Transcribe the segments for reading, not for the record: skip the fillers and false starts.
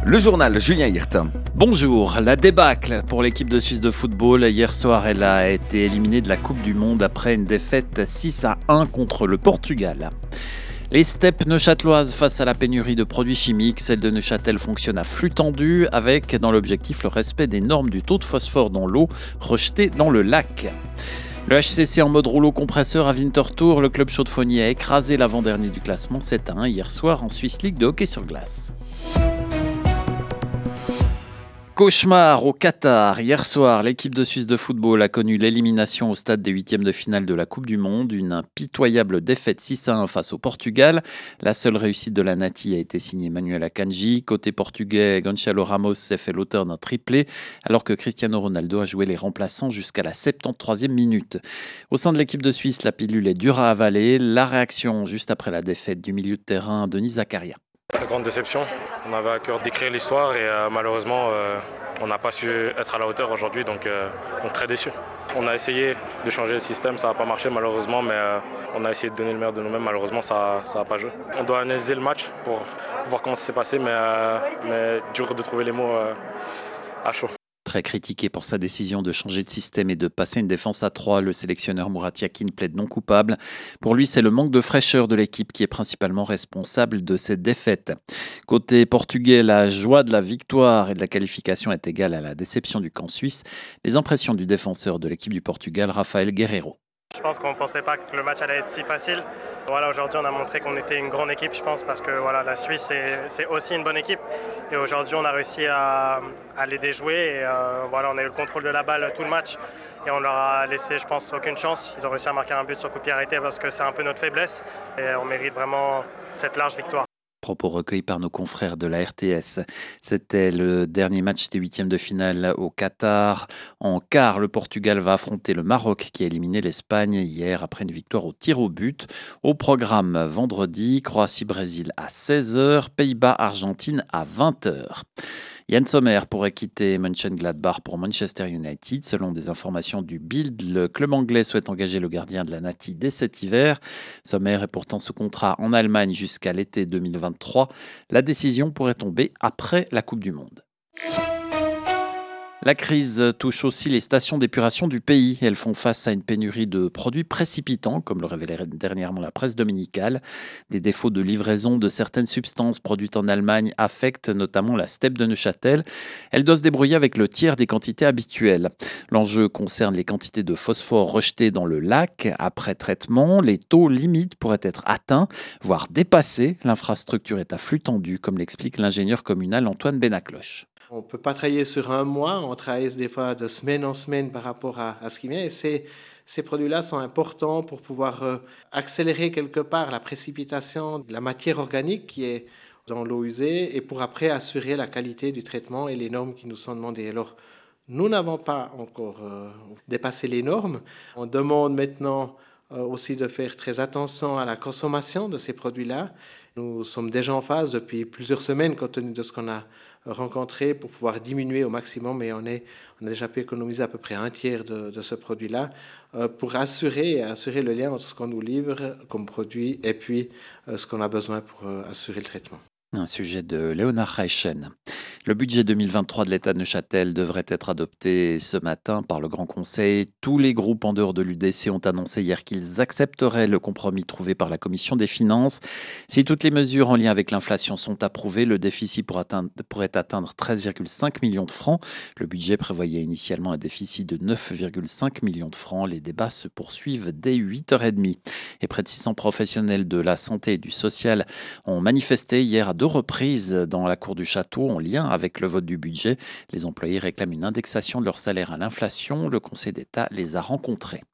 Le journal Julien Hirt. Bonjour, la débâcle pour l'équipe de Suisse de football. Hier soir, elle a été éliminée de la Coupe du Monde après une défaite 6-1 contre le Portugal. Les steppes neuchâteloises face à la pénurie de produits chimiques, celle de Neuchâtel fonctionne à flux tendu avec dans l'objectif le respect des normes du taux de phosphore dans l'eau rejetée dans le lac. Le HCC en mode rouleau compresseur à Winterthur, le club chaudefonnier a écrasé l'avant-dernier du classement 7-1 hier soir en Swiss League de hockey sur glace. Cauchemar au Qatar. Hier soir, l'équipe de Suisse de football a connu l'élimination au stade des huitièmes de finale de la Coupe du Monde. Une impitoyable défaite 6-1 face au Portugal. La seule réussite de la Nati a été signée Manuel Akanji. Côté portugais, Gonçalo Ramos s'est fait l'auteur d'un triplé, alors que Cristiano Ronaldo a joué les remplaçants jusqu'à la 73e minute. Au sein de l'équipe de Suisse, la pilule est dure à avaler. La réaction juste après la défaite du milieu de terrain, Denis Zakaria. Très grande déception. On avait à cœur d'écrire l'histoire et malheureusement on n'a pas su être à la hauteur aujourd'hui, donc très déçu. On a essayé de changer le système, ça n'a pas marché malheureusement, mais on a essayé de donner le meilleur de nous-mêmes, malheureusement ça n'a pas joué. On doit analyser le match pour voir comment ça s'est passé, mais dur de trouver les mots à chaud. Très critiqué pour sa décision de changer de système et de passer une défense à 3, le sélectionneur Murat Yakin plaide non coupable. Pour lui, c'est le manque de fraîcheur de l'équipe qui est principalement responsable de cette défaite. Côté portugais, la joie de la victoire et de la qualification est égale à la déception du camp suisse. Les impressions du défenseur de l'équipe du Portugal, Rafael Guerreiro. Je pense qu'on ne pensait pas que le match allait être si facile. Voilà, aujourd'hui, on a montré qu'on était une grande équipe, je pense, parce que voilà, la Suisse, c'est aussi une bonne équipe. Et aujourd'hui, on a réussi à les déjouer. Et, voilà, on a eu le contrôle de la balle tout le match. Et on leur a laissé, je pense, aucune chance. Ils ont réussi à marquer un but sur coup de pied arrêté parce que c'est un peu notre faiblesse. Et on mérite vraiment cette large victoire. Propos recueillis par nos confrères de la RTS. C'était le dernier match des huitièmes de finale au Qatar. En quart, le Portugal va affronter le Maroc qui a éliminé l'Espagne hier après une victoire au tir au but. Au programme vendredi, Croatie-Brésil à 16h, Pays-Bas-Argentine à 20h. Yann Sommer pourrait quitter Mönchengladbach pour Manchester United. Selon des informations du Bild, le club anglais souhaite engager le gardien de la Nati dès cet hiver. Sommer est pourtant sous contrat en Allemagne jusqu'à l'été 2023. La décision pourrait tomber après la Coupe du Monde. La crise touche aussi les stations d'épuration du pays. Elles font face à une pénurie de produits précipitants, comme le révélait dernièrement la presse dominicale. Des défauts de livraison de certaines substances produites en Allemagne affectent notamment la steppe de Neuchâtel. Elle doit se débrouiller avec le tiers des quantités habituelles. L'enjeu concerne les quantités de phosphore rejetées dans le lac. Après traitement, les taux limites pourraient être atteints, voire dépassés. L'infrastructure est à flux tendu, comme l'explique l'ingénieur communal Antoine Benacloche. On ne peut pas travailler sur un mois, on travaille des fois de semaine en semaine par rapport à ce qui vient. Et ces produits-là sont importants pour pouvoir accélérer quelque part la précipitation de la matière organique qui est dans l'eau usée et pour après assurer la qualité du traitement et les normes qui nous sont demandées. Alors, nous n'avons pas encore dépassé les normes. On demande maintenant aussi de faire très attention à la consommation de ces produits-là. Nous sommes déjà en phase depuis plusieurs semaines compte tenu de ce qu'on a rencontré pour pouvoir diminuer au maximum, mais on a déjà pu économiser à peu près un tiers de ce produit-là pour assurer le lien entre ce qu'on nous livre comme produit et puis ce qu'on a besoin pour assurer le traitement. Un sujet de Léonard Reichen. Le budget 2023 de l'État de Neuchâtel devrait être adopté ce matin par le Grand Conseil. Tous les groupes en dehors de l'UDC ont annoncé hier qu'ils accepteraient le compromis trouvé par la Commission des finances. Si toutes les mesures en lien avec l'inflation sont approuvées, le déficit pourrait atteindre 13,5 millions de francs. Le budget prévoyait initialement un déficit de 9,5 millions de francs. Les débats se poursuivent dès 8h30. Et près de 600 professionnels de la santé et du social ont manifesté hier à 2 reprises dans la cour du château en lien avec le vote du budget. Les employés réclament une indexation de leur salaire à l'inflation. Le Conseil d'État les a rencontrés.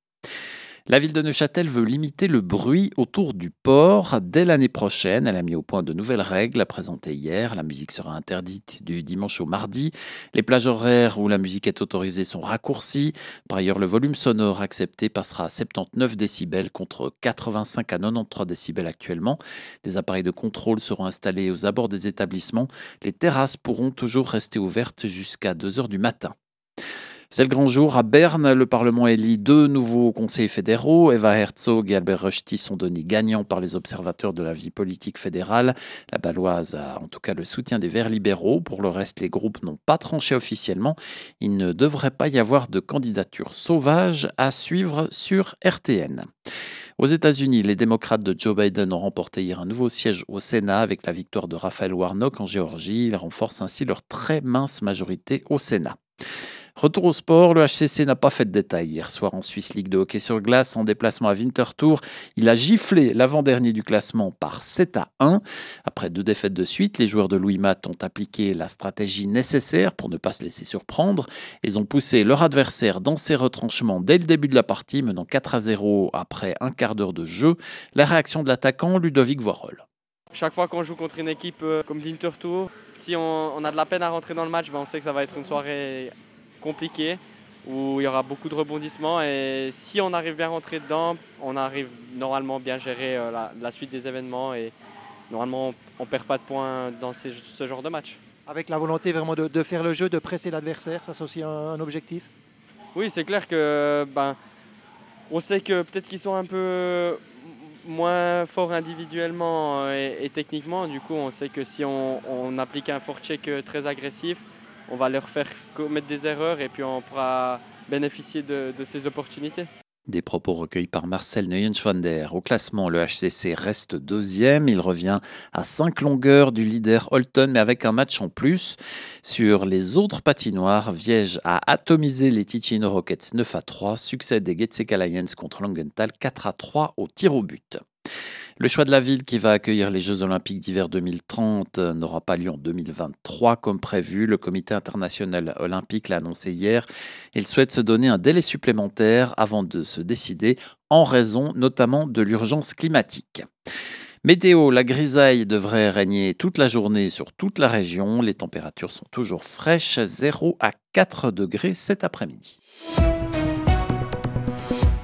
La ville de Neuchâtel veut limiter le bruit autour du port dès l'année prochaine. Elle a mis au point de nouvelles règles présentées hier. La musique sera interdite du dimanche au mardi. Les plages horaires où la musique est autorisée sont raccourcies. Par ailleurs, le volume sonore accepté passera à 79 décibels contre 85 à 93 décibels actuellement. Des appareils de contrôle seront installés aux abords des établissements. Les terrasses pourront toujours rester ouvertes jusqu'à 2 heures du matin. C'est le grand jour. À Berne, le Parlement élit 2 nouveaux conseillers fédéraux. Eva Herzog et Albert Rösti sont donnés gagnants par les observateurs de la vie politique fédérale. La Bâloise a en tout cas le soutien des Verts libéraux. Pour le reste, les groupes n'ont pas tranché officiellement. Il ne devrait pas y avoir de candidature sauvage à suivre sur RTN. Aux États-Unis, les démocrates de Joe Biden ont remporté hier un nouveau siège au Sénat avec la victoire de Raphaël Warnock en Géorgie. Ils renforcent ainsi leur très mince majorité au Sénat. Retour au sport, le HCC n'a pas fait de détails hier soir en Swiss League de hockey sur glace. En déplacement à Winterthur, il a giflé l'avant-dernier du classement par 7-1. Après 2 défaites de suite, les joueurs de Louis Matt ont appliqué la stratégie nécessaire pour ne pas se laisser surprendre. Ils ont poussé leur adversaire dans ses retranchements dès le début de la partie, menant 4-0 après un quart d'heure de jeu. La réaction de l'attaquant Ludovic Worrell. Chaque fois qu'on joue contre une équipe comme Winterthur, si on a de la peine à rentrer dans le match, on sait que ça va être une soirée compliqué où il y aura beaucoup de rebondissements et si on arrive bien à rentrer dedans, on arrive normalement bien gérer la suite des événements et normalement on ne perd pas de points dans ce genre de match. Avec la volonté vraiment de faire le jeu, de presser l'adversaire, ça c'est aussi un objectif? Oui, c'est clair que on sait que peut-être qu'ils sont un peu moins forts individuellement et techniquement, du coup on sait que si on applique un forecheck très agressif, on va leur faire commettre des erreurs et puis on pourra bénéficier de ces opportunités. Des propos recueillis par Marcel Neuenschwander. Au classement, le HCC reste 2e. Il revient à 5 longueurs du leader Holton, mais avec un match en plus. Sur les autres patinoires, Viège a atomisé les Ticino Rockets 9-3. Succès des Getseka Lions contre Langenthal 4-3 au tir au but. Le choix de la ville qui va accueillir les Jeux Olympiques d'hiver 2030 n'aura pas lieu en 2023 comme prévu. Le Comité international olympique l'a annoncé hier. Il souhaite se donner un délai supplémentaire avant de se décider en raison notamment de l'urgence climatique. Météo, la grisaille devrait régner toute la journée sur toute la région. Les températures sont toujours fraîches, 0 à 4 degrés cet après-midi.